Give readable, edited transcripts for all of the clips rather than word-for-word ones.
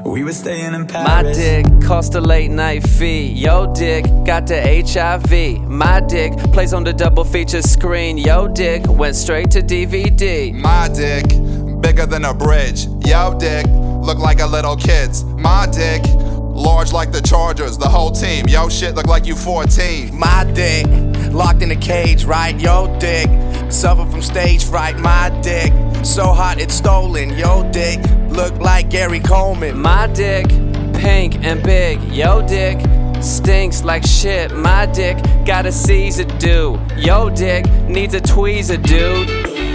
We were staying in Paris. My dick cost a late night fee. Yo dick got the HIV. My dick plays on the double feature screen. Yo dick went straight to DVD. My dick bigger than a bridge. Yo dick look like a little kid's. My dick large like the Chargers, the whole team. Yo shit look like you 14. My dick locked in a cage, right? Yo dick suffer from stage fright. My dick so hot it's stolen. Yo dick look like Gary Coleman. My dick pink and big. Yo dick stinks like shit. My dick got a Caesar do. Yo dick needs a tweezer, dude.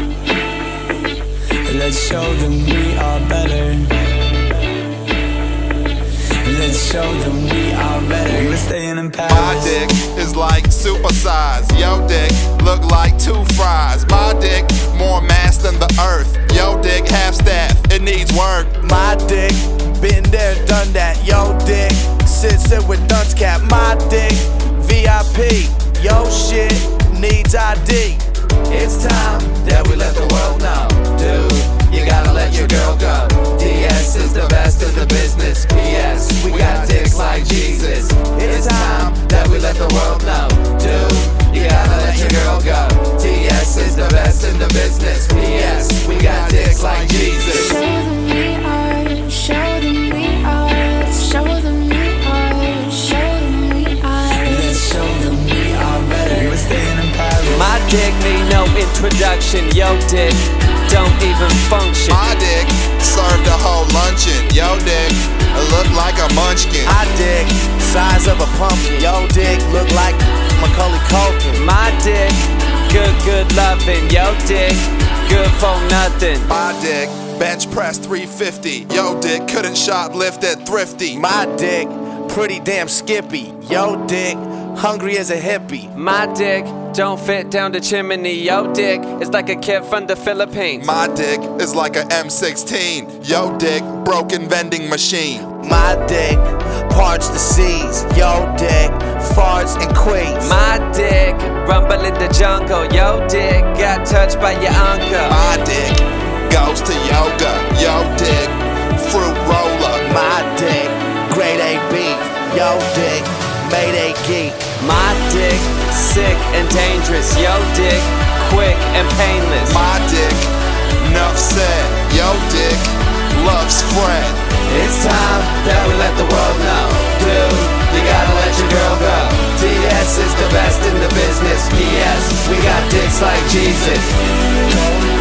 Let's show them we are better. Let's show them we are better. We were staying in Paris. My dick is like supersize. Yo dick look like 2 fries. My dick more mass than the earth. Yo dick half staff, it needs work. My dick been there, done that. Yo dick sit with dunce cap. My dick VIP. Yo shit needs ID. It's time that we let the world know, dude, you gotta let your girl go. DS is the best in the business. PS, we got dicks like Jesus. It's time that we let the world know, dude, you gotta let your girl go. DS is the best in the business. PS, we got dicks like Jesus. Show them we are, show them we are, show them we are, show them we are. Let's show them we are better. We were staying in Paris. My dick need no introduction. Yo dick don't even function. My dick served a whole luncheon. Yo dick look like a munchkin. My dick size of a pumpkin. Yo dick look like Macaulay Culkin. My dick good loving. Yo dick good for nothing. My dick bench press 350. Yo dick couldn't shoplift at Thrifty. My dick pretty damn skippy. Yo dick hungry as a hippie. My dick don't fit down the chimney. Yo dick is like a kid from the Philippines. My dick is like a M16. Yo dick broken vending machine. My dick parts the seas. Yo dick farts and quakes. My dick rumble in the jungle. Yo dick got touched by your uncle. My dick goes to yoga. Yo dick fruit roller. My dick grade A beef. Yo dick made a geek. My dick sick and dangerous. Yo dick quick and painless. My dick nuff said. Yo dick loves Fred. It's time that we let the world know, dude, you gotta let your girl go. DS is the best in the business. PS, we got dicks like Jesus.